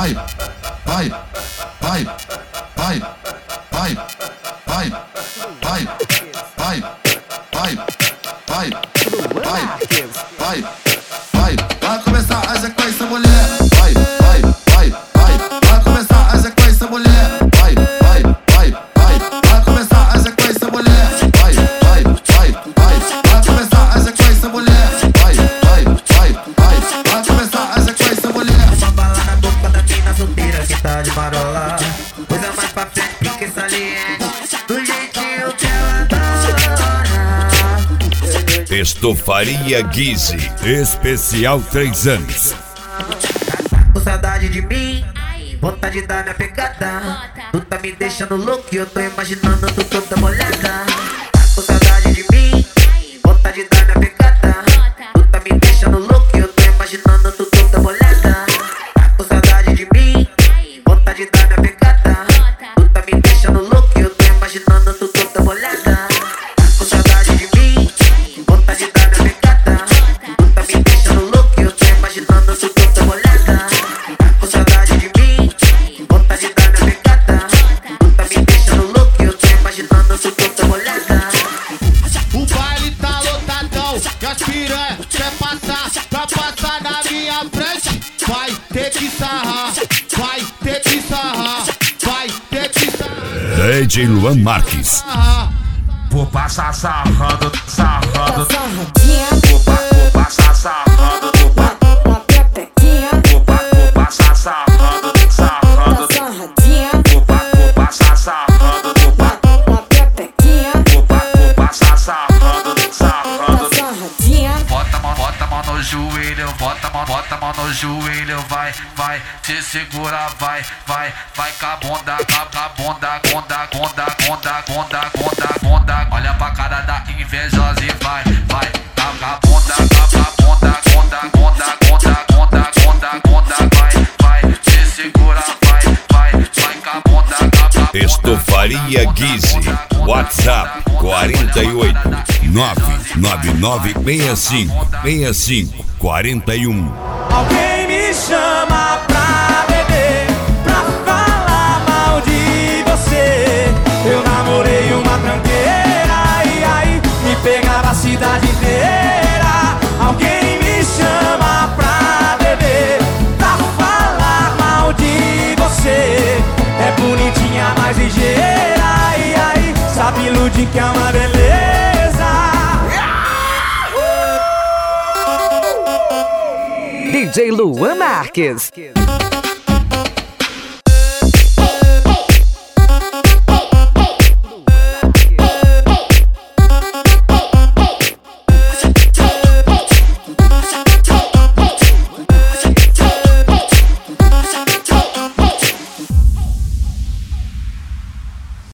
vai, vai, vai, vai, vai, vai, vai, vai, vai, vai, vai, vai, vai começar a sequência, mulher. Vai, vai, vai, vai, vai começar a sequência, mulher. Vai, vai, vai, vai, vai começar a sequência, mulher. Vai, vai, vai, vai, vai começar a sequência, mulher. Vai, vai, vai, vai, vai começar a sequência, mulher. Uma bala na boca da mina solteira que tá de marola. Coisa mais pra frente, pique saliente. Do jeitinho que ela adora. Estofaria Guise, especial 3 anos. Com saudade de mim, vontade de dar minha pegada. Tu tá me deixando louco e eu tô imaginando tu toda molhada. Com saudade de mim, vontade de dar minha pegada. Tu tá me deixando louco e eu tô imaginando tu toda molhada. Com saudade de mim, vontade de dar minha pegada. Tu tá me deixando louco e eu tô imaginando tu toda molhada. Com saudade de mim, vontade de dar minha pegada. Tu tá me deixando louco e eu tô imaginando tu toda molhada. Com saudade de mim, vontade de dar minha pegada. Tu tá me deixando louco e eu tô imaginando tu toda molhada. O baile tá lotadão e as piranha quer passar pra passar na minha frente. Vai ter que sarrar, vai ter que sarrar, vai ter que sarrar. DJ Luan Marques. Vou passar sarrando, sarrando. Sarradinha, Vou passar sarrando, na pepequinha, vou passar sarrando, sarrando. sarradinha, Vou passar sarrando, na pepequinha, vou passar sarrando, sarrando. sarradinha. Bota a mão no joelho, bota a mão no joelho, vai, vai, te segura, vai, vai, vai com a bunda, bunda, bunda, bunda, bunda, bunda, bunda, bunda. Olha pra cara da invejosa e vai, vai, com a bunda, bunda, bunda, bunda, bunda, bunda, bunda, bunda, vai, vai, te segura, vai, vai, vai com a bunda, Estofaria Guise, WhatsApp 48 99965 41. Alguém me chama pra beber, pra falar mal de você. Eu namorei uma tranqueira e aí me pegava a cidade inteira. Alguém me chama pra beber, pra falar mal de você. É bonitinha, mais ligeira e aí sabe iludir que é uma beleza. DJ Luan Marques.